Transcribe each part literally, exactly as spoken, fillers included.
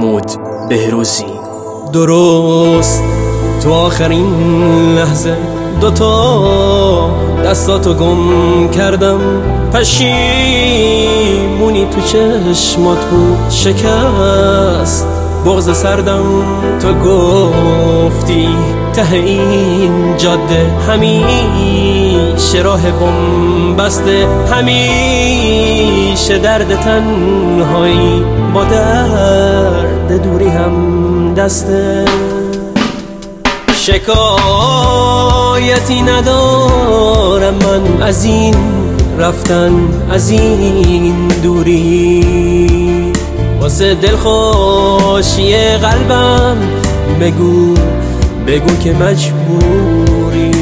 محمود بهروزی. درست تو آخرین لحظه دوتا دستاتو گم کردم، پشیمونی تو چشمات بود شکست بغض سردم. تو گفتی ته این جاده همیشه راه بم بسته، همیشه درد تنهایی با درد دوری هم دسته. شکایتی ندارم من از این رفتن، از این دوری، واسه دلخوشی قلبم بگو بگو که مجبوری.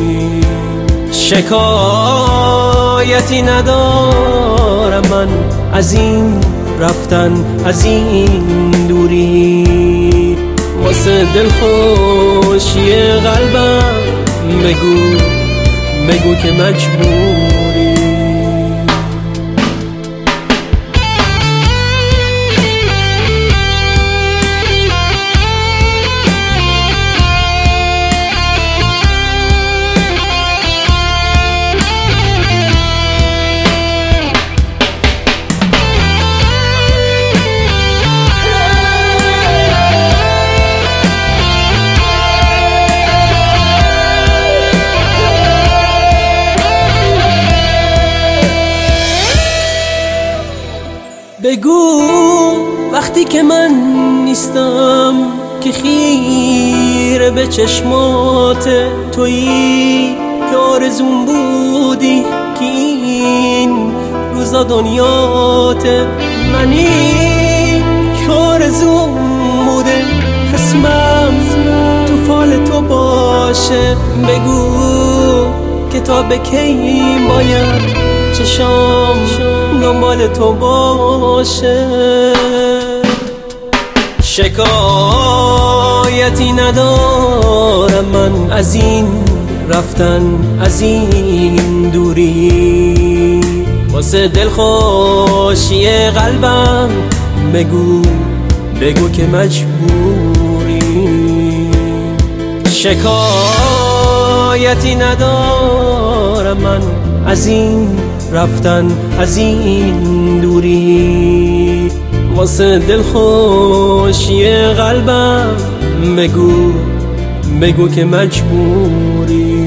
شکایتی ندارم من از این رفتن، از این دوری، واسه دلخوشی قلبم بگو بگو که مجبوری. بگو وقتی که من نیستم که خیره به چشمات تویی، که آرزون بودی که این روزا دنیات منی، که آرزون بوده اسمم تو فال تو باشه. بگو که تا به کی باید چشام دنبال تو باشه. شکایتی ندارم من از این رفتن، از این دوری، واسه دلخوشی قلبم بگو بگو که مجبوری. شکایتی ندارم من از این رفتن، از این دوری، واسه دلخوشی قلبم بگو بگو که مجبوری.